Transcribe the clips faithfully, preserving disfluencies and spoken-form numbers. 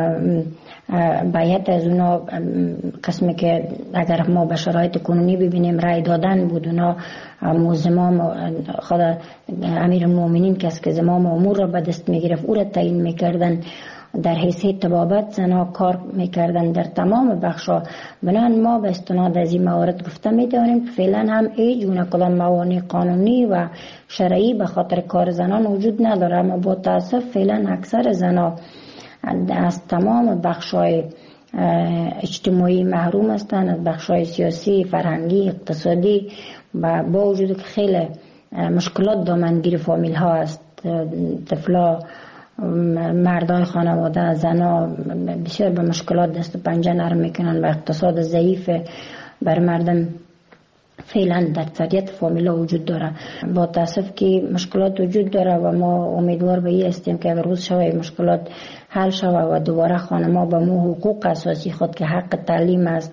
باید از اونا قسمی که اگر ما به شرایط کنونی ببینیم رای دادن بود، اونا زمام خود امیر المؤمنین کس که زمام امور را به دست میگرفت او را تعیین میکردن، در حیثیت طبابت زنها کار میکردن در تمام بخشا. بنابراین ما به استناد از این موارد گفته میتوانیم که فعلا هم هیچ گونه کدام موانع قانونی و شرعی به خاطر کار زنان وجود نداره، اما با تاسف فعلا اکثر زنها از تمام بخشای اجتماعی محروم هستند، از بخشای سیاسی، فرهنگی، اقتصادی، و با وجود که خیلی مشکلات دامنگیر فامیل ها است، طفلا، مردای خانواده، زنا بسیار به مشکلات دست و پنجه نرم میکنن و اقتصاد ضعیف بر مردم فعلا در اکثریت فامیلا وجود داره. با تاسف که مشکلات وجود داره و ما امیدوار به این هستیم که اگر روز شوه مشکلات حل شوه و دوباره خانما به مو حقوق اساسی خود که حق تعلیم است،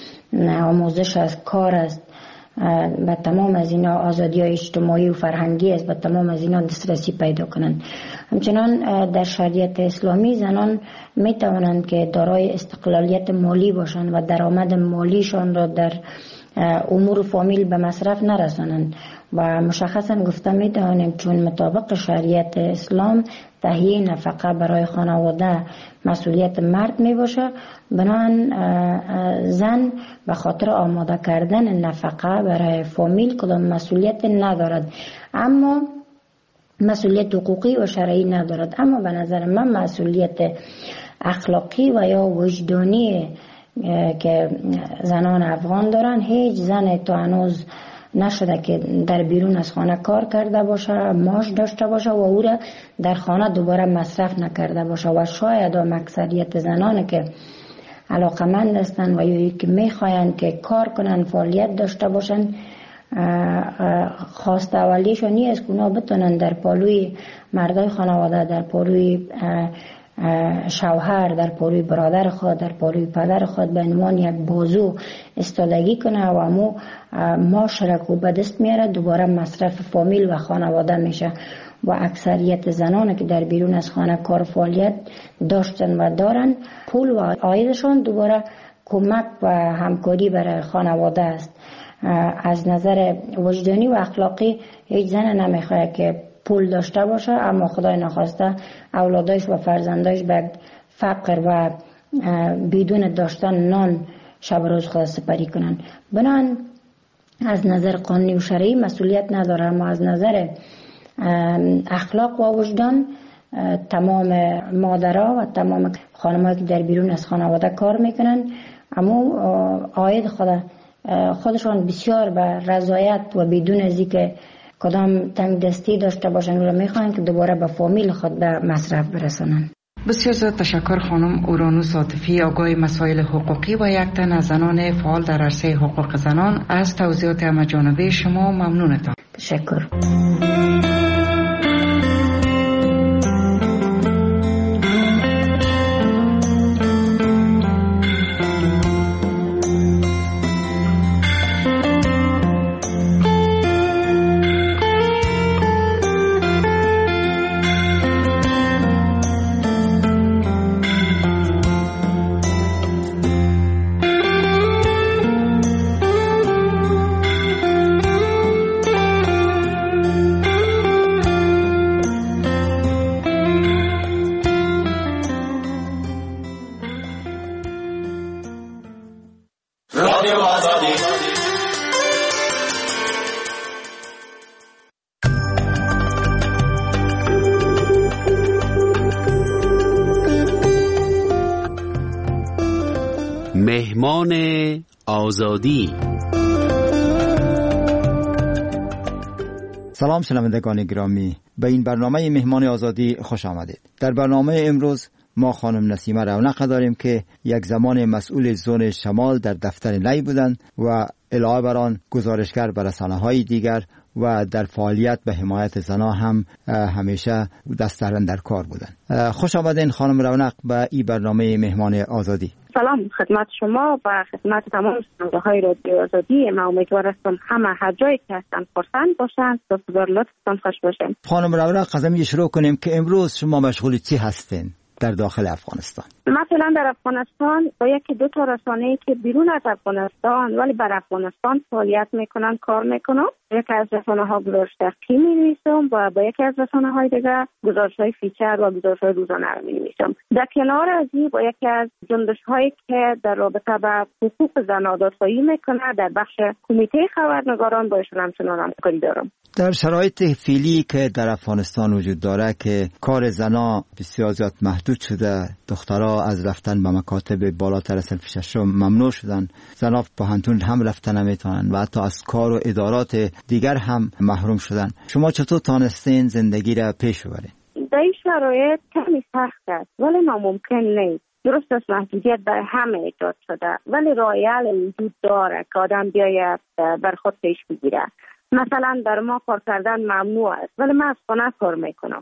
آموزش است، کار است، به تمام از اینا آزادی های اجتماعی و فرهنگی است، به تمام از اینا دسترسی پیدا کنند. همچنان در شریعت اسلامی زنان می توانند که دارای استقلالیت مالی باشند و درآمد مالیشان را در امور فامیل به مصرف نرسانند و مشخصا گفته می توانیم چون مطابق شریعت اسلام تهیه نفقه برای خانواده مسئولیت مرد می باشه، بنابراین زن به خاطر آماده کردن نفقه برای فامیل کدام مسئولیت ندارد، اما مسئولیت حقوقی و شرعی ندارد. اما به نظر من مسئولیت اخلاقی و یا وجدانی که زنان افغان دارن، هیچ زن تا هنوز نشده که در بیرون از خانه کار کرده باشه، معاش داشته باشه و او را در خانه دوباره مصرف نکرده باشه. و شاید هم اکثریت زنان که علاقمند هستند و یا که میخواین که کار کنن، فعالیت داشته باشن، خواست اولیشون نیست که اونا بتونن در پالوی مردای خانواده، در پالوی شوهر، در پالوی برادر خود، در پالوی پدر خود به عنوان یک بازو استادگی کنه و امو معاش را که به دست میاره دوباره مصرف فامیل و خانواده میشه. و اکثریت زنان که در بیرون از خانه کار فعالیت داشتن و دارن، پول و عایدشان دوباره کمک و همکاری برای خانواده است. از نظر وجدانی و اخلاقی هیچ زن نمیخواد که پول داشته باشه اما خدای نخواسته اولادایش و فرزندایش به فقر و بدون داشتن نان شب روز خود سپری کنن. بنان از نظر قانونی و شرعی مسئولیت نداره، اما از نظر اخلاق و وجدان تمام مادرها و تمام خانم‌ها که در بیرون از خانواده کار میکنن اما عاید خود خودشان بسیار به رضایت و بدون از اینکه کدام تنگ دستی داشته باشن و میخوان که دوباره به فامیل خود به مصرف برسانن. بسیار زیاد تشکر خانم اورانوس عاطفی، آگاه مسائل حقوقی و یک تن از زنان فعال در عرصه حقوق زنان. از توضیحات همه‌جانبه شما ممنونتم. تشکر. مهمان آزادی. سلام شنوندگان گرامی، به این برنامه مهمان آزادی خوش آمدید. در برنامه امروز ما خانم نسیمه رونق داریم که یک زمان مسئول زون شمال در دفتر نی بودند و علاوه بر آن گزارشگر بر رسانه‌های دیگر و در فعالیت به حمایت زنان هم همیشه دست در کار بودند. خوش آمدین خانم رونق به این برنامه مهمان آزادی. سلام خدمت شما و خدمت تمام شنونده‌های رادیو آزادی. من امیدوار هستم همه هر جایی که هستن خرسند باشن، سپاسگزار لطفتان خوش باشین. خانم رونق از همین شروع کنیم که امروز شما مشغول چی هستین در داخل افغانستان؟ مثلا در افغانستان با یکی دو تا رسانه‌ای که بیرون از افغانستان ولی بر افغانستان فعالیت میکنن کار میکنم. یکی از رسانه‌ها گزارش دقیقی می‌نویسم و با یکی از رسانه‌های دیگر گزارش‌های فیچر و گزارش‌های روزانه رو می‌نویسم. در کنار از این با یکی از جنبش‌هایی که در رابطه با حقوق زنان دادخواهی میکنه در بخش کمیته خبرنگاران با ایشون همچنان همکاری دارم. در شرایط فعلی که در افغانستان وجود داره که کار زنا بسیار زیاد محدود شده، دخترها از رفتن به مکاتب بالاتر از صنف ششم ممنوع شدن، زنا به پانتون هم رفتن نمیتونن و حتی از کار و ادارات دیگر هم محروم شدن. شما چطور تانستین زندگی را پیش ببرید؟ در این شرایط کمی سخت است ولی ناممکن نیست. درست است محدودیت برای همه ایجاد شده ولی راه حل وجود داره که آدم بیاید بر خود پیش بگیره. مثلا در ما کار کردن ممنوع است ولی من از خانه کار میکنم.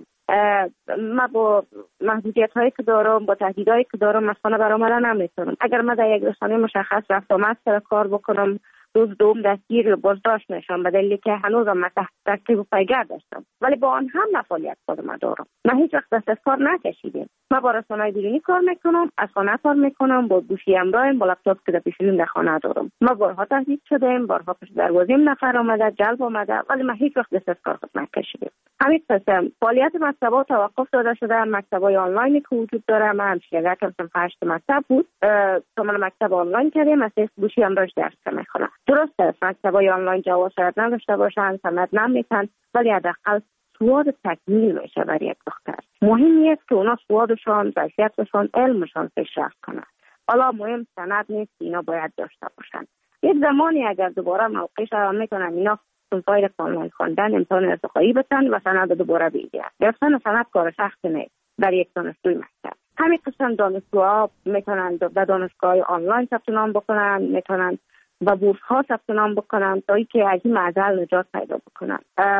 من با محدودیت هایی که دارم با تهدیدهایی که دارم از خانه برآمدن نمیتونم. اگر من در یک رسانه مشخص رفت آمد سر کار بکنم روز دوم دستگیر و بازداشت نشم به دلیلی که هنوزم من تحت تعقیب و پیگرد داشتم ولی با آن هم فعالیت خودم دارم. من هیچ وقت دست از کار نکشیدم. من با رسانه‌های بیرونی کار میکنم، از خانه کار میکنم، با گوشی همراهم، با لپتاپ که در پیشونیم در خانه دارم. ما بارها تهدید شدیم، بارها پشت دروازیم نفر آمده، جلب آمده ولی من هیچ وقت دست از کار خود نکشیدم. همین قسم فعالیت مکتب‌ها توقف داده شده. مکتب‌های آنلاینی که وجود داره من همشه یک کم هشت مکتب بود کامل مکتب آنلاین کردیم، از گوشی همراهش درس میخونم. درست است مکتب‌های آنلاین جواز شاید نداشته باشن، سند نمیتن ولی حداقل سواد تکمیل میشه برای یک دختر. مهم نیست که اونا سوادشان، ظرفیتشان، علمشان پیشرفت کنن. حالا مهم سند نیست، اینا باید داشته باشن. یک زمانی اگر دوباره موقعش را میکنن اینا سنفای کامل خواندن امتحان ارتقایی بتن و سند دوباره بگیرن. گرفتن سند کار سخت نیست برای یک دانشجوی مکتب. همین قسم دانشجوها میتونن در دانشگاه آنلاین ثبت نام بکنن، میتونن و بورس ها ثبت نام بکنن تا اینکه از این معضل نجات پیدا بکنن.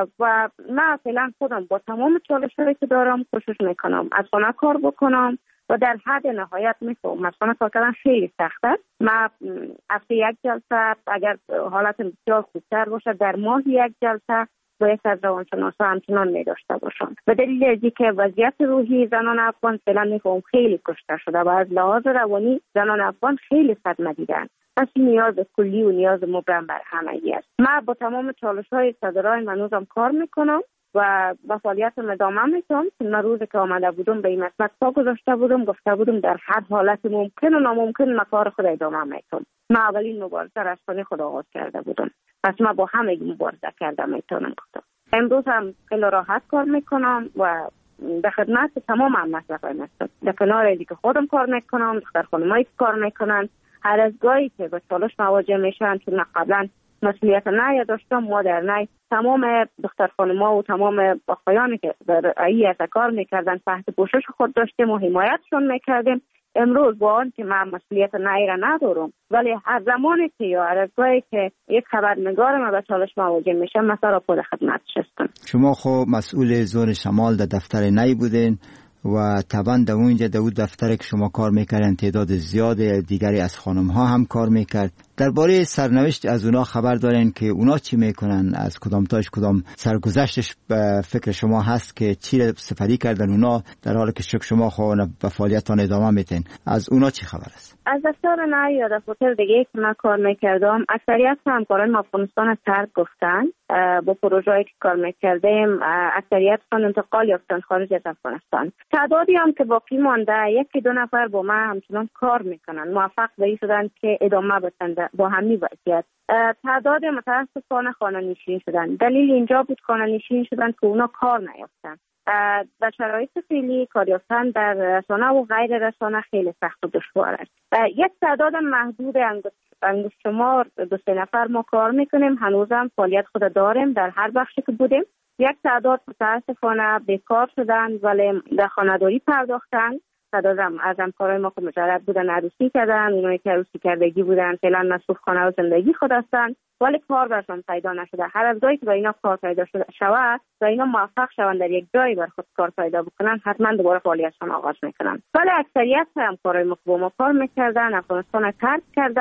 و من فعلا خودم با تمام چالش‌هایی که دارم کوشش میکنم از خانه کار بکنم و در حد نهایت میفهمم از خانه کار کردن خیلی سخته. من هفته یک جلسه اگر حالت بسیار خوبتر باشه در ماه یک جلسه با یک از روانشناسا همچنان می داشته باشم. به دلیل اینکه که وضعیت روحی زنان افغان فعلا میفهمم خیلی کشته شده و از لحاظ روانی زنان افغان خیلی صدمه دیدن. پس نیاز کلی و نیاز مبرم بر همگی است. من با تمام چالش‌های صدرای منوزم کار میکنم و با فعالیتم ادامه میدم. من روزی که آمده بودم به این مسئله پا گذاشته بودم، گفته بودم در هر حالت ممکن و ناممکن من کار خود ادامه میدم. من اولین مبارزه را از خانه خود آغاز کرده بودم. پس من با همه مبارزه کرده میتونم گفتم. امروز هم خیلی راحت کار میکنم و به خدمت تمام هم مسئله هستم. در کنار دیگه خودم کار میکنم، دختر خانمایی کار میکنن. هر از گاهی که به چالش مواجه میشن چون قبلا مسئولیت نه داشتم ما در نه تمام دختر خانم‌ها و تمام آقایانی که در ای از کار میکردن تحت پوشش خود داشتیم و حمایتشون میکردیم. امروز با آن که من مسئولیت نه را ندارم ولی هر زمانی که یا هر از گاهی که یک خبرنگار ما به چالش مواجه میشم مثلا را خود خدمتش هستم. شما خب مسئول زون شمال در دفتر نی بودین و طبعا در اونجا در اون دفتر که شما کار میکردن تعداد زیاده دیگری از خانم ها هم کار میکرد. درباره سرنوشت از اونا خبر دارین که اونا چی میکنن؟ از کدام تاش کدام سرگذشتش به فکر شما هست که چی سپری کردن اونا در حالی که شما خود به فعالیتان ادامه میتین؟ از اونا چی خبر است؟ از دفتر نه یا دفتر دیگه که من کار میکردم اکثریت همکاران افغانستان از ترک گفتن. با پروژه‌ای که کار میکردیم اکثریتشون انتقال یافتن خارج از افغانستان. تعدادی هم که باقی مانده یکی دو نفر با من همچنان کار میکنن، موفق به این شدن که ادامه بدن با همین وضعیت. تعداد متاسفانه خانه نشین شدن. دلیل اینجا بود خانه نشین شدن که اونا کار نیافتن. در شرایط فعلی کار یافتن در رسانه و غیر رسانه خیلی سخت و دشوار است. یک تعداد محدود انگشت شمار دو سه نفر ما کار میکنیم، هنوزم فعالیت خود داریم در هر بخشی که بودیم. یک تعداد متاسفانه بیکار شدن ولی در خانه‌داری پرداختن. تعداد از همکارای ما که مجرد بودن عروسی کردن، اونایی که عروسی کردگی بودن فعلا مصروف خانه و زندگی خود هستن ولی کار برشان پیدا نشده. هر از گاهی که با اینا کار پیدا شود و اینا موفق شوند در یک جایی بر خود کار پیدا بکنن حتما دوباره فعالیتشان آغاز میکنن. ولی اکثریت همکارای ما که با ما کار میکردن افغانستان ترک کردن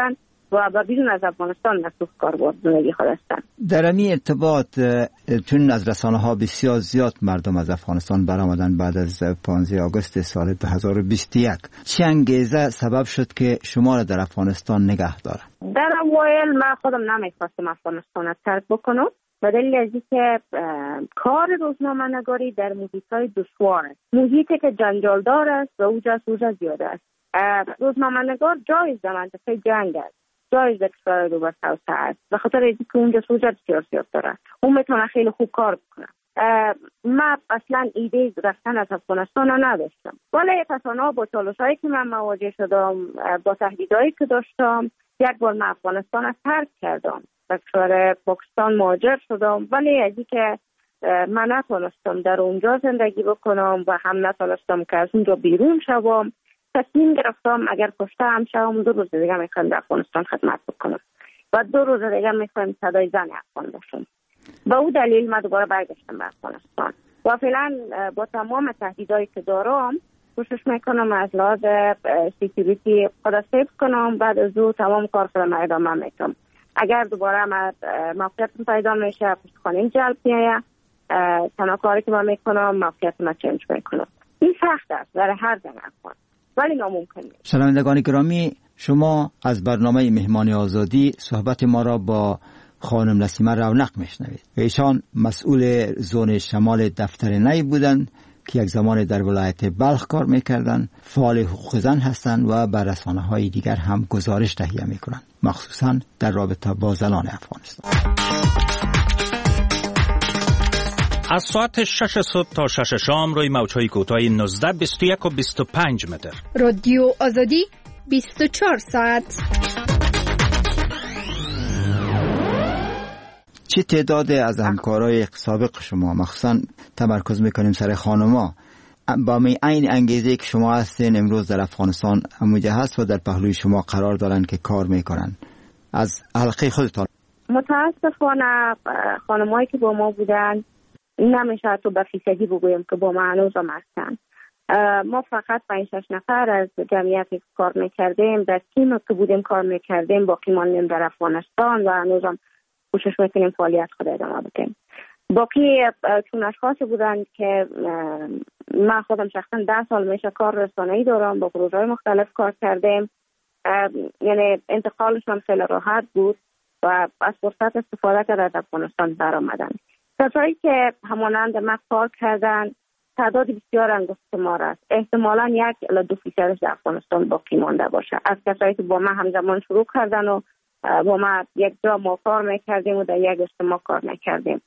و با بیرون از افغانستان مسئول کاربرد زندگی خود هستند. در این ارتباط چون از رسانه ها بسیار زیاد مردم از افغانستان برآمدن بعد از پانزده آگوست سال دو هزار و بیست و یک، چه انگیزه سبب شد که شما را در افغانستان نگه داره؟ در اوایل من خودم نمیخواستم افغانستان را ترک بکنم به دلیل از اینکه کار روزنامه نگاری در محیط‌های دشوار است، محیطی که جنجالدار است و اوجا سوژه زیاده است. روزنامه نگار جایز در منطقه جنگ است، جایز در کشور رو بسته است، به خاطر اینکه اونجا سوژه بسیار زیاد داره، اون میتونه خیلی خوب کار بکنه. من اصلا ایده رفتن از افغانستان رو نداشتم، ولی تصانع با چالش‌هایی که من مواجه شدم، با تهدیدهایی که داشتم، یک بار من افغانستان رو ترک کردم، به کشور پاکستان مهاجر شدم، ولی از اینکه من نتونستم در اونجا زندگی بکنم و هم نتونستم که از اونجا بیرون شوم، تصمیم گرفتم اگر کشته هم شوم دو روز دیگه میخوایم در افغانستان خدمت بکنم و دو روز دیگه میخوایم صدای زن افغان باشم. با او دلیل من دوباره برگشتم به افغانستان و فعلا با تمام تهدیدایی که دارم کوشش میکنم از لحاظ سکیوریتی خود سیف کنم، بعد از او تمام کار خودم ادامه میدم. اگر دوباره من موقعیتم پیدا میشه پشتخانه‌ام جلب میایه، تنها کاری که من میکنم موقعیتم چنج میکنم. این سخت است برای هر زن افغان ولی ناممکن نیست. شنوندگان گرامی، شما از برنامه مهمان آزادی صحبت ما را با خانم نسیمه رونق میشنوید. ایشان مسئول زون شمال دفتر نی بودند که یک زمان در ولایت بلخ کار میکردند، فعال حقوق زن هستند و بر رسانه‌های دیگر هم گزارش تهیه میکنند، مخصوصا در رابطه با زنان افغانستان. از ساعت شش صبح تا شش شام روی موج‌های کوتاه نوزده، بیست و یک و بیست و پنج متر. رادیو آزادی بیست و چهار ساعت. چه تعداد از همکارای سابق شما مخصوصا تمرکز میکنیم سر خانما با می عین انگیزه که شما هستین امروز در افغانستان همونجا هست و در پهلوی شما قرار دارن که کار میکنن، از حلقه خودتان؟ متاسفانه خانمایی که با ما بودن نمیشه تو به فیصدی بگویم که با ما هنوز هم هستن. ما فقط پنج شش نفر از جمعیتی که کار میکردیم در تیم که بودیم کار میکردیم باقی ماندیم در افغانستان و هنوز هم کوشش میکنیم فعالیت خود ادامه بدیم. باقی چون اشخاصی بودن که من خودم شخصا ده سال میشه کار رسانه‌ای دارم، با پروژه‌های مختلف کار کردیم، یعنی انتقالشون خیلی راحت بود و از فرصت استفاده کرده از افغانستان برآمدن. کسایی که همانند ما کار کردن تعداد بسیار انگشتمار است، احتمالاً یک الی دو فیصدش در افغانستان باقی مانده باشه از کسایی که با ما همزمان شروع کردن و با ما یک جا ما کار میکردیم و در یک اجتماع کار میکردیم.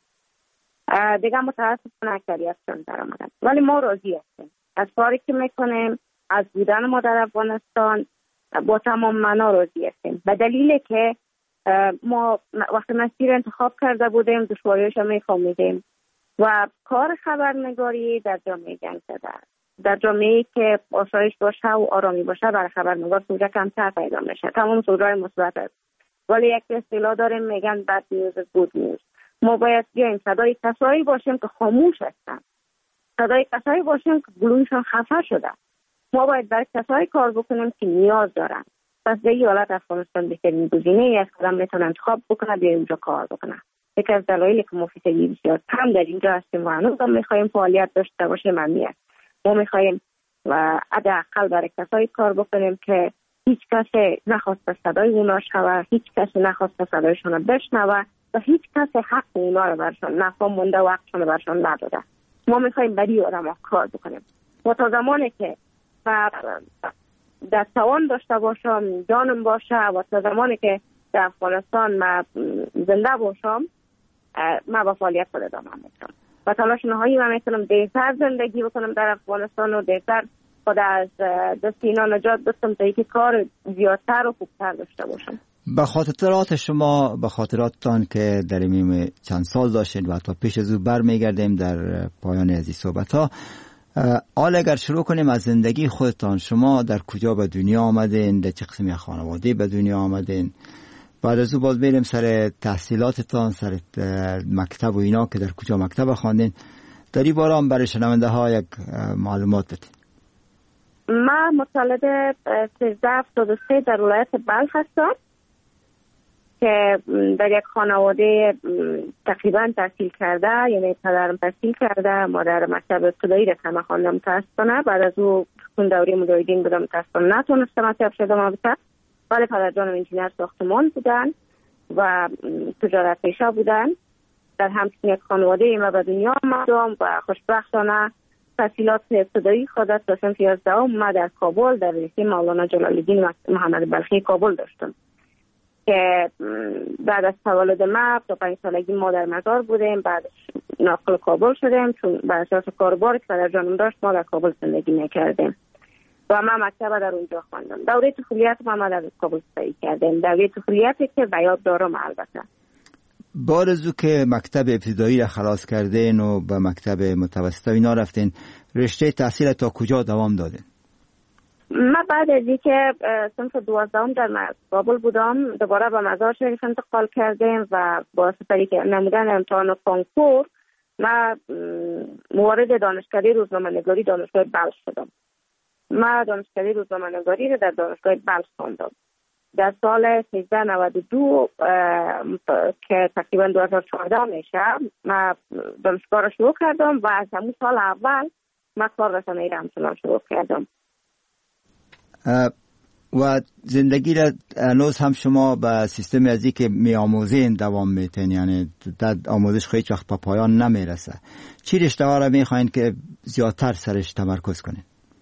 دیگه متاسفانه اکثریتشون در آمدن، ولی ما راضی هستیم از کاری که میکنیم، از بودن ما در افغانستان با تمام معنا راضی هستیم، به دلیلی که ما وقتی مسیر انتخاب کرده بودیم دشواریش رو میفهمیدیم و کار خبرنگاری در جامعه جنگ زده است. در جامعه‌ای که آسایش باشه و آرامی باشه برای خبرنگار سوژه کمتر پیدا میشه، تمام سوژه‌های مثبت است، ولی یک اصطلاح داریم میگن بد نیوز گود نیوز. ما باید بیایم صدای کسایی باشیم که خاموش هستن، صدای کسایی باشیم که گلویشون خفه شده. ما باید برای کسایی کار بکنیم که نیاز دارن. پس به این حالت افغانستان بهترین گزینه‌ای است که آدم میتونه انتخاب بکنه بیایم اونجا کار بکنه. یکی از دلایلی که ما فیصدی بسیار کم در اینجا هستیم و هنوز هم میخوایم فعالیت داشته باشیم همین است. ما میخوایم و حداقل برای کسایی کار بکنیم که هیچ کسی نخواست صدای اونا شوه، هیچ کسی نخواست صدایشون رو بشنوه و هیچ کسی حق اونا رو برشون نفهم مونده و حقشون رو برشون نداده. ما میخوایم برای آدم کار بکنیم و تا زمانی که در توان داشته باشم، جانم باشه و تا زمانی که در افغانستان من زنده باشم من با فعالیت خود ادامه میدم و تلاش نهایی من میتونم دیرتر زندگی بکنم در افغانستان و دیرتر خود از دست اینا نجات بدم تا اینکه کار زیادتر و خوبتر داشته باشم. به خاطرات شما، به خاطراتتان که در این چند سال داشتید و تا پیش از او برمیگردیم در پایان از این صحبت ها، حال اگر شروع کنیم از زندگی خودتان، شما در کجا به دنیا آمدین، در چه قسمی خانواده به دنیا آمدین، بعد از او باز بریم سر تحصیلاتتان، سر مکتب و اینا که در کجا مکتب خواندین، در این باره هم برای شنونده ها یک معلومات بدین. من متولد سیزده هفتاد و سه در ولایت بلخ هستم که در یک خانواده تقریبا تحصیل کرده، یعنی پدرم تحصیل کرده، مادر مکتب ابتدایی را که خواندم متاسفانه. بعد از او اون دوره مجاهدین بودم، متاسفانه نتونستم مکتب شدم البته، ولی پدر جانم انجینر ساختمان بودن و تجارت پیشه بودن. در همچین یک خانواده ما به دنیا آمدم و خوشبختانه تحصیلات ابتدایی خود تا صنف یازدهم ما در کابل در رشته مولانا جلال الدین محمد بلخی کابل داشتم که بعد از تولد ما تا پنج سالگی ما در مزار بودیم. بعد ناقل کابل شدیم چون بر اساس کاربار که پدر جانم داشت ما در کابل زندگی میکردیم و ما مکتب در اونجا خواندم. دوره طفولیت ما در کابل سپری کردیم، دوره طفولیتی که به یاد دارم. البته بعد از که مکتب ابتدایی را خلاص کردین و به مکتب متوسط اینا رفتین، رشته تحصیل تا کجا دوام دادین؟ ما بعد از اینکه صنف دوازدهم در کابل بودم دوباره به مزار شریف انتقال کردیم و با سپری نمودن امتحان کنکور ما موارد دانشکده روزنامه‌نگاری دانشگاه بلخ شدم. ما دانشکده روزنامه‌نگاری را در دانشگاه بلخ خواندم. در سال سیزده نود و دو که تقریبا دو هزار و چهارده میشه ما دانشگاه را شروع کردم و از همون سال اول ما کار رسانه‌ای را همچنان شروع کردم. و زندگی را هنوز هم شما به سیستم ازی که می آموزین دوام میتین، یعنی در آموزش خیلی وقت پا پایان نمیرسه. چی رشته ها را میخواین که زیادتر سرش تمرکز کنین؟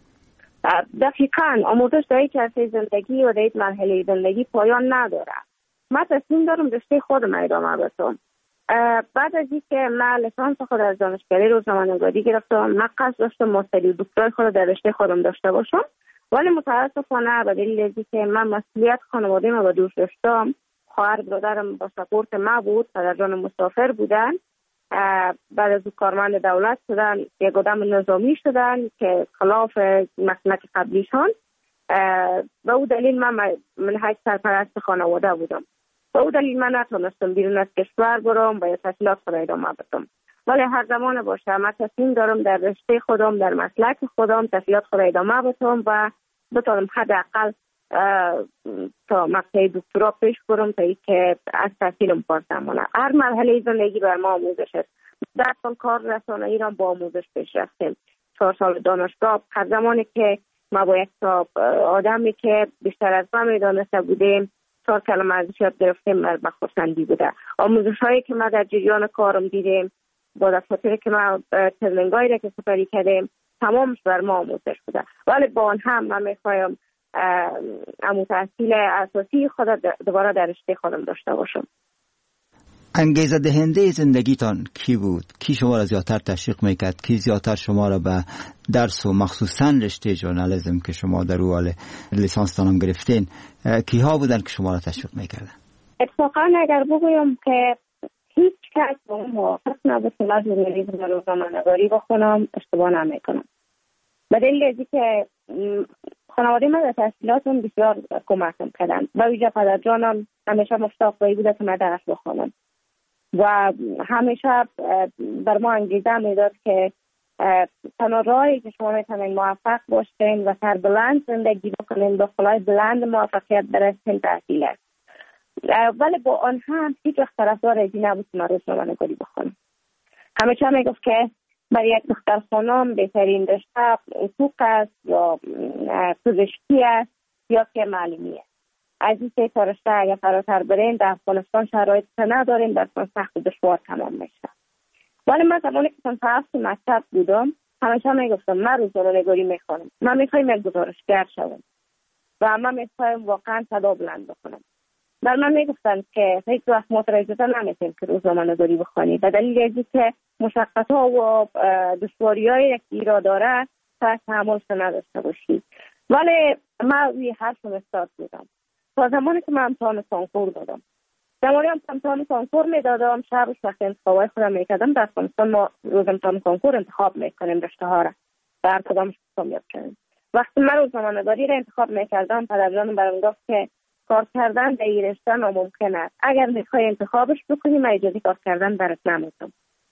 دقیقاً آموزش در یک عرصه زندگی و در یک مرحله زندگی پایان نداره. من تصمیم دارم رشته خودم ادامه بدم. بعد از اینکه من لیسانس خود از دانشکده روزنامه‌نگاری گرفتم، من قصد داشتم ماستری و دکترای خود در رشته خودم داشته باشم، ولی متاسفانه به دلیل اینکه من مسئولیت خانواده ما به دوش داشتم، خواهر برادرم با سپورت ما بود، پدر جانم مسافر بودن، بعد از کارمند دولت شدن، یک آدم نظامی شدن که خلاف مسلک قبلیشان. به او دلیل من من هیچ سرپرست خانواده بودم. به او دلیل من نتونستم بیرون از کشور برم و یا تحصیلات خود ادامه بدم. ولی هر زمان باشه من تصمیم دارم در رشته خودم، در مسلک خودم تحصیلات خود ادامه بدم و بتونم حداقل تا مقطع دکترا پیش برم تا اینکه از تحصیلم پاس نمونه. هر مرحله زندگی بر ما آموزش است. در سال کار رسانه‌ای را با آموزش پیش رفتیم. چهار سال دانشگاه، هر زمانی که ما با یک تا آدمی که بیشتر از ما میدانسته بودیم چهار کلمه ازش یاد گرفتیم، بر بخورسندی بوده. آموزش هایی که ما در جریان کارم دیدیم با دفاتری که ما ترنینگایی را که سپری کردیم تمامش بر ما آموزش بوده. ولی با آن هم من میخوایم امو تحصیل اساسی خود دوباره در رشته خودم داشته باشم. انگیزه دهنده زندگیتان کی بود؟ کی شما را زیادتر تشویق میکرد؟ کی زیادتر شما را به درس و مخصوصا رشته ژورنالیسم که شما در او حال لیسانس تانم گرفتین، کی ها بودن که شما را تشویق میکردن؟ اتفاقا اگر بگویم که هیچ کس با اون موافق نبود که من ژورنالیسم و روزنامه‌نگاری بخونم، اشتباه نمیکنم. به دلیل اینکه که خانواده من در تحصیلاتم بسیار کمکم کردن و ویژه پدر جانم همیشه مشتاق به این بوده که من درس بخونم و همیشه بر ما انگیزه میداد که تنها راهی که شما میتونید موفق باشین و سربلند زندگی بکنین، با خلای بلند موفقیت برسین تحصیل است. ولی با آن هم هیچ وقت طرفدار از این نبود که من روزنامه‌نگاری بخونم. همیشه میگفت که برای یک دختر خانم بهترین رشته حقوق است یا پزشکی است یا که معلمی است. از این سه تا رشته اگر فراتر برین در افغانستان شرایط نداریم، در سخت و دشوار تمام میشه. ولی من زمانی که صنف هفت مکتب بودم همیشه میگفتم من روزنامه‌نگاری میخوانم، من میخوایم یک گزارشگر شوم و من میخوایم واقعا صدا بلند بکنم. بر من میگفتن که هیچ وقت مترجمه نمیتونیم که روزنامه‌نگاری بخوانی به دلیل اینکه مشقت‌ها و دشواری‌هایی که ایراد داره تا تحملش نداشته باشی. ولی من روی حرفم استاد بودم تا زمانی که من امتحان کنکور دادم. زمانی هم امتحان کنکور میدادم، شبش وقت انتخابای خودم میکردم. در افغانستان ما روز امتحان کنکور انتخاب میکنیم رشته ها را و هر کدامش کامیاب شدیم. وقتی من روزنامه‌نگاری را انتخاب میکردم پدرجانم برام گفت که کار کردن در این رشته ناممکن است. اگر میخوای انتخابش بکنی من اجازه کار کردن برات نمیدم.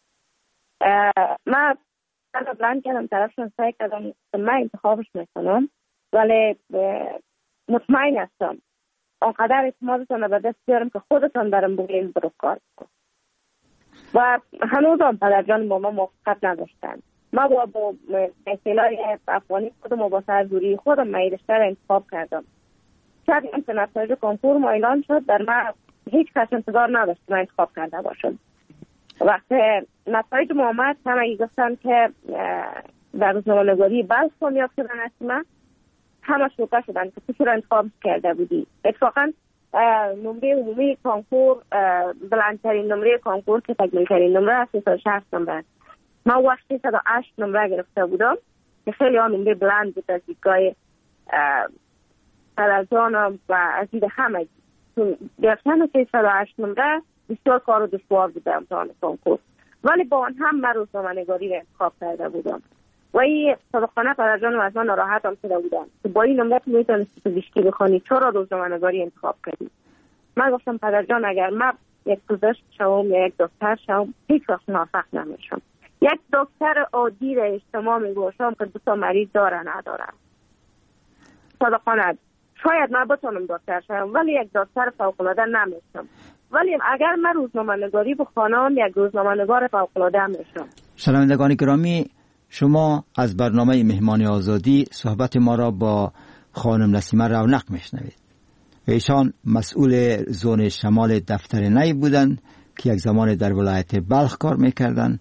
من بلند کردم طرفشون سعی کردم من انتخابش میکنم، ولی مطمئن هستم آنقدر اعتمادتان به دست بیارم که خودتان برم بگوین برو کار کن. و هنوز هم پدرجان با ما موافقت نداشتن. ما با با اصطلاح افغانی خودم و با سرزوری خودم من رشته را انتخاب کردم. شاید این که نتایج کنکور ما اعلان شد، در من هیچ کس انتظار نداشت من انتخاب کرده باشم. وقتی نتایج ما آمد همه گفتن که در روزنامه‌نگاری بلخ کامیاب شدن اسما، همه شوکه شدن که تو چرا انتخاب کرده بودی. اتفاقا نمره عمومی کنکور بلندترین نمره کنکور که تکمیل‌ترین نمره است سیصد و شصت نمره. من وقت سیصد و هشت نمره گرفته بودم که خیلی ها نمره بلند بود از دیدگاه پدرجانم و از دید همه. گرفتن سیصد و هشت نمره بسیار کار و دشوار بود در امتحان کنکور، ولی با آن هم من روزنامه‌نگاری را انتخاب کرده بودم و این صادقانه پدرجانم از من ناراحت هم شده بودم که با این نمره میتونستی پزشکی بخوانی، چرا روزنامه‌نگاری انتخاب کردی؟ من گفتم پدرجان اگر من یک پزشک شوم یا یک دکتر شوم هیچ وقت موفق نمیشم. یک دکتر عادی را اجتماع میگوشم که دو تا مریض داره نداره. صادقانه شاید من بتونم دکتر شوم ولی یک دکتر فوق‌العاده نمیشم. ولی اگر من روزنامه‌نگاری بخوانم یک روزنامه‌نگار فوق‌العاده میشم. شنوندگان گرامی، شما از برنامه مهمان آزادی صحبت ما را با خانم نسیمه رونق میشنوید. ایشان مسئول زون شمال دفتر نی بودند که یک زمان در ولایت بلخ کار میکردند.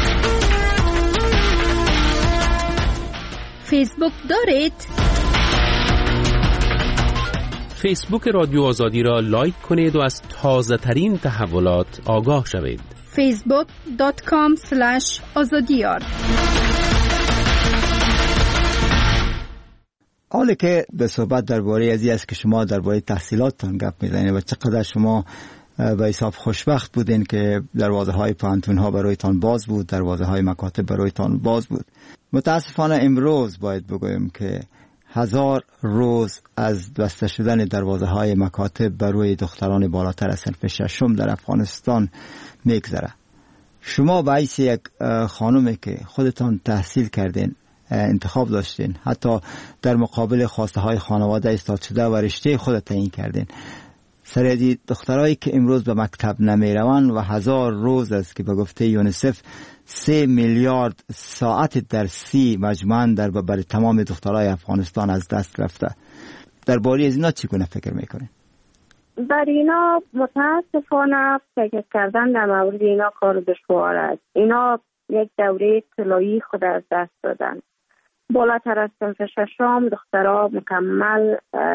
فیسبوک دارید؟ فیسبوک رادیو آزادی را لایک کنید و از تازه ترین تحولات آگاه شوید. فیسبوک دات کام اسلش آزادیار. حالا که به صحبت درباره ازی است که شما درباره تحصیلاتتان گپ میزنید و چقدر شما به حساب خوشبخت بودین که دروازه های پانتون ها برایتان باز بود، دروازه های مکاتب برایتان باز بود. متاسفانه امروز باید بگویم که هزار روز از بسته شدن دروازه های مکاتب برای دختران بالاتر از صنف ششم در افغانستان میگذره. شما به حیث یک خانومی که خودتان تحصیل کردین، انتخاب داشتین، حتی در مقابل خواسته های خانواده ایستاد شده و رشته خود تعیین کردین، سریدی دخترایی که امروز به مکتب نمی روند و هزار روز است که به گفته یونیسف سه میلیارد ساعت درسی مجموعاً در برای تمام دخترای افغانستان از دست رفته. درباره از اینا چگونه فکر میکنین؟ در اینا متاسفانه فکر کردن در مورد اینا کار دشوار است. اینا یک دوره طلایی خود از دست دادن. بالاتر از صنف ششم دخترها مکمل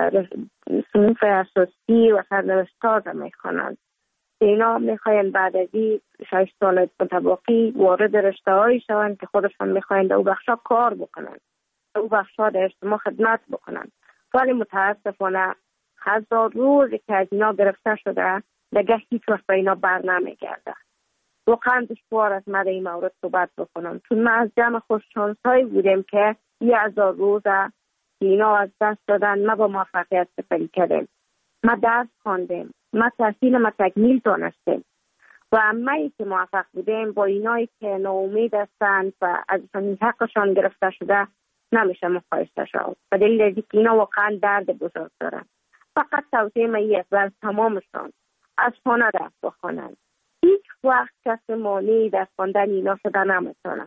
صنف اساسی و سرنوشت‌ها را میخوانند. اینا میخواین بعد از این شش سال متباقی وارد رشته‌هایی شوند که خودشان میخواین در او بخشا کار بکنند، در او بخشا در اجتماع خدمت بکنند. ولی متاسفانه هزار روزی که از اینا گرفته شده دیگه هیچ وقت به اینا بر نمیگرده. واقعا دشوار است من در این مورد صحبت بکنم، چون ما از جمع خوششانس‌هایی بودیم که یه هزار روزه اینا از دست دادن، ما با موفقیت سپری کردیم، ما درس خواندیم، ما تحصیل ما تکمیل دانستیم و همه‌ای که موفق بودیم با اینایی که ناامید هستند و ازشان حقشان گرفته شده نمیشه مقایسه شد. به دلیل اینکه اینا واقعا درد بزرگ دارن. فقط توصیه من یک بر تمامشان از خانه درس بخوانند. هیچ وقت کسی مانعی در خواندن اینا شده نمیتونه.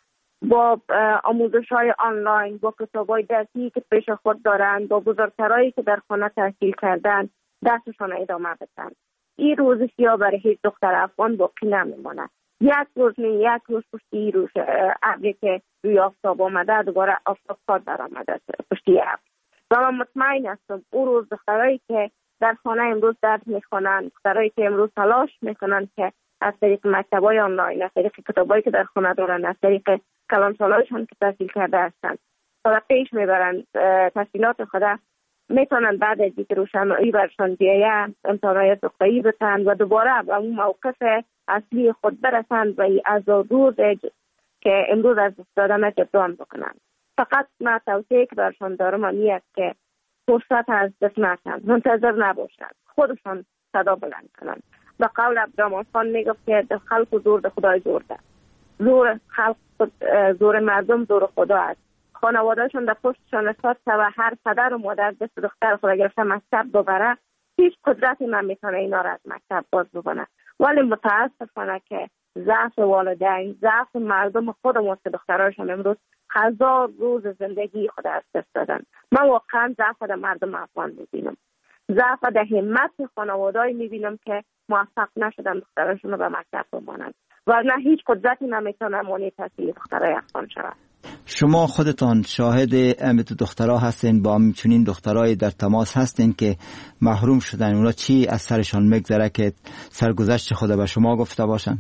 با آموزش های آنلاین، با کتاب های درسی که پیش خود دارند، با بزرگترهایی که در خانه تحصیل کردن درسشان ادامه بدن. این روز سیاه برای هیچ دختر افغان باقی نمیمونه. یک روز نه یک روز پشتی این روز ابری که روی آفتاب آمده دوباره آفتاب خود در آمده پشتی ابر. و من مطمئن هستم اون روز دخترایی که در خانه امروز درس میخوانند، دخترایی که امروز تلاش میکنند که از طریق مکتب‌های آنلاین، از طریق کتابایی که در خانه دارن، از طریق کلانسالایشان که تحصیل کرده هستند تا پیش میبرند تحصیلات خود، میتونن بعد از اینکه روشنایی برشان بیاید امتحانات دکترایی بتن و دوباره به اون موقف اصلی خود برسند و از روز که امروز از دست دادن جبران بکنند. فقط من توصیه که برشان دارم این است که فرصت از دست نکنند، منتظر نباشند، خودشان صدا بلند کنند. به قول عبدالرحمن خان میگفت که خلق زور ده خدای زور ده. زور خلق زور مردم زور خدا است. خانوادهشون در پشتشان اساس و هر پدر و مادر دست دختر خود گرفته مکتب ببره هیچ قدرتی نمیتونه اینا را از مکتب باز بکنه. ولی متاسفانه که ضعف والدین، ضعف مردم خودمون که دخترایشون امروز هزار روز زندگی خود از دست دادن. من واقعا ضعف در مردم افغان میبینم، ضعف در همت خانواده‌ای میبینم که موفق نشدن دخترایشون رو به مکتب ببرن و نه هیچ قدرتی نمیتونه مانع تحصیل دخترای افغان شود. شما خودتان شاهد امت دخترها هستین، با همچنین دخترای در تماس هستین که محروم شدن، اونا چی از سرشان میگذره که سرگذشت خود به شما گفته باشن؟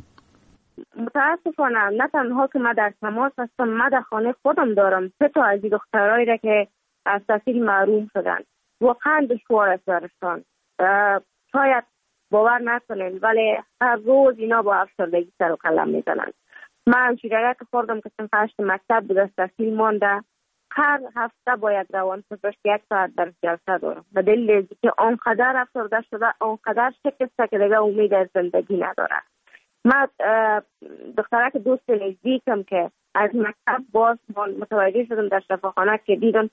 متاسفانه نه تنها که من در تماس هستم، من در خانه خودم دارم سه تا از این دخترایی را که از تحصیل محروم شدن. واقعا دشوار است برشان، شاید باور نکنین ولی هر روز اینا با افسردگی سر و کله میزنن. من شیرگه که خوردم که صنف هشت مکتب بود، از تحصیل مانده، هر هفته باید روان پزشک یک ساعت در جلسه دارم به دلیل که آنقدر افسرده شده، آنقدر شکسته که دیگه امید از زندگی نداره. من دخترک دوست نزدیکم که از مکتب باز متوجه شدم در شفاخانه که دیدم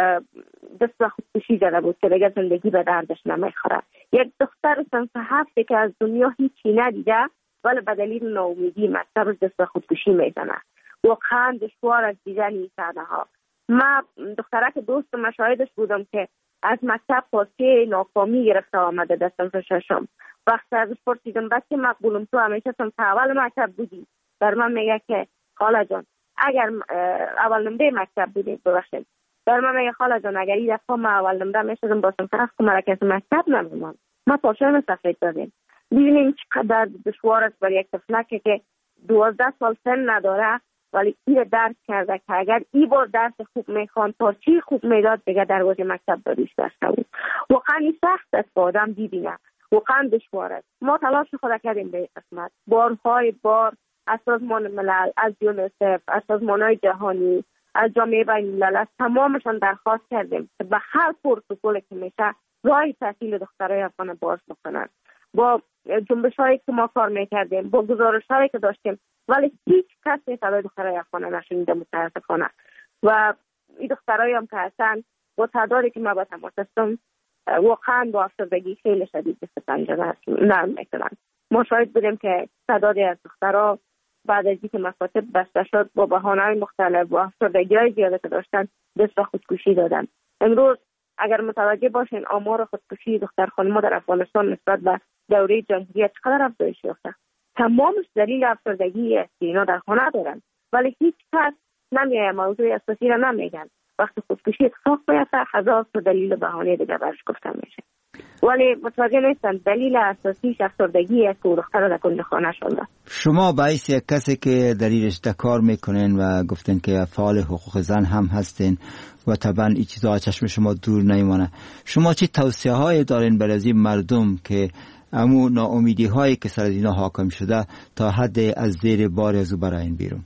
دست به خودکشی زده بود که دیگه زندگی به دردش نمیخوره. یک دختر صنف هفته که از دنیا هیچی ندیده ولی به دلیل ناامیدی مکتبش دست به خودکشی میزنه. واقعا دشوار از دیدن این صحنه ها. من دخترک دوست مشاهدش بودم که از مکتب پاسه ناکامی گرفته آمده در صنف ششم. وقتی ازش پرسیدم بچه مقبولم تو همیشه صنف اول مکتب بودی؟ در من میگه که خاله جان اگر اول نمره مکتب بودی ببخشید. در من میگه خاله جان اگر این دفعه ما اول نمره میشدم با صنف هفت مرکز مکتب نمیمان. ما پاشم سفید دادیم. ببینیم چقدر دشوار است برای یک طفلک که دوازده سال سن نداره ولی این درک کرده که اگر این بار درس خوب میخوان پارچی خوب میداد دیگه دروازه مکتب داریش داشته بود. واقعا این سخت است که آدم ببینه، واقعا دشوار است. ما تلاش خود کردیم به این قسمت، بارهای بار از سازمان ملل، از یونیسف، از سازمانهای جهانی، از جامعه بین الملل، تمامشان درخواست کردیم که به هر پروتکلی که میشه راه تحصیل دخترای افغان باز بکنن. با جنبش هایی که ما کار میکردیم، با گزارش هایی که داشتیم ولی هیچ کسی صدای دخترای افغان نشنیده متاسفانه. و این دخترایی هم که هستن با تعدادی که ما با تماس هستم واقعا با افسردگی خیلی شدید دست پنجه نرم میکنن. ما شاهد بودیم که تعدادی از دخترها بعد از اینکه مکاتب بسته شد با بهانه‌های مختلف و افسردگی های زیاده که داشتن دست به خودکشی دادن. امروز اگر متوجه باشین آمار خودکشی دختر خانم‌ها در افغانستان نسبت به دوره جمهوریت چقدر افزایش یافته. تمامش دلیل افسردگی است که اینا در خانه دارن ولی هیچ کس نمیایه موضوع اساسی را نمیگن. وقتی خودکشی اتفاق بیفته هزار تا دلیل و بهانه دیگه برش گفته میشه ولی متوجه نیستن دلیل اساسیش افسردگی است که دختر در کل خانه شده. شما باعث یک کسی که در این رشته کار میکنین و گفتن که فعال حقوق زن هم هستین و طبعا این چیزها چشم شما دور نمیمانه، شما چی توصیه های دارین برای این مردم که امو ناامیدی هایی که سر اینا حاکم شده تا حد از زیر بار از او براین بیرون؟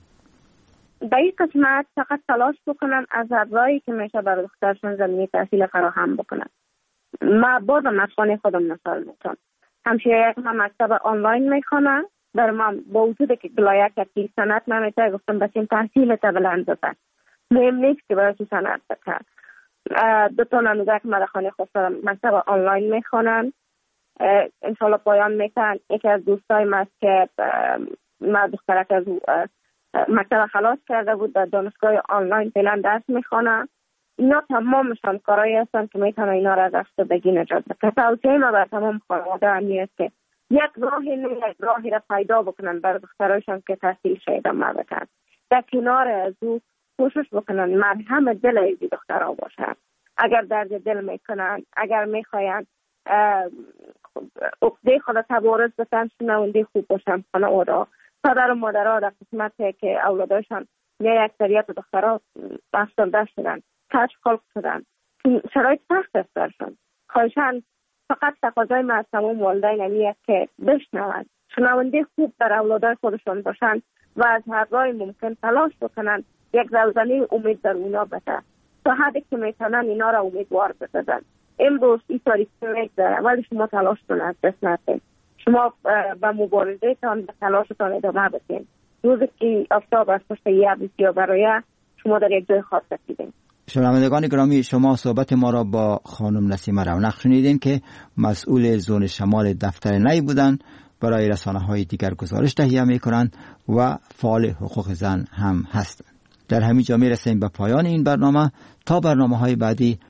در این قسمت فقط تلاش بکنن از راهی که میشه برای دخترشون زمینه تحصیل فراهم بکنن. ما بازم از خانه خودم مثال میتونم. همشه یک من مکتب آنلاین میخوانم، در من با وجود که گلایه که سنت نمیشه گفتم بچیم تحصیل تا بلند بکن. مهم نیست که برای تو سنت بکن. دو تا نموزه که من در خانه خودم مکتب آنلاین میخوانم. انشالله پایان میکنن. یکی از دوستای من که من دخترک از مکتب خلاص کرده بود در دانشگاه آنلاین فعلا درس میخوانم. اینا تمامشان کارایی هستن که میتونن اینا را از افسردگی نجات بدن. توصیه ما بر تمام خانواده همی است که یک راهی نه یک راهی را پیدا بکنن برای دخترایشان که تحصیل شاید ما بکن. در کنار از او کوشش بکنن مرهم دل ایزی دخترها باشن. اگر درد دل میکنن، اگر میخواین عقده خود تبارز بسن، شنونده خوب باشن خانواده. پدر و مادرها در قسمت که اولادایشان یا اکثریت دخترها افسرده شدن، کج خلق شدن، شرایط سخت است برشان. خواهشان فقط تقاضای من از تمام والدین اینی است که بشنوند، شنونده خوب در اولادای خودشان باشند و از هر راه ممکن تلاش بکنن یک زلزله امید در اونا بده تا حدی که میتونن اینا را امیدوار بسازن. امروز این تاریخی میگذره ولی شما تلاش کنید، از دست ندید. شما به مبارزه تان به تلاشتان ادامه بدین. روزی که آفتاب از پشت یه بسیار برای شما در یک جای خاص رسیدین. شنوندگان گرامی، شما صحبت ما را با خانم نسیمه رونق شنیدین که مسئول زون شمال دفتر نی بودند. برای رسانه‌های دیگر گزارش تهیه می‌کنند و فعال حقوق زن هم هستند. در همین جا می‌رسیم به پایان این برنامه. تا برنامه‌های بعدی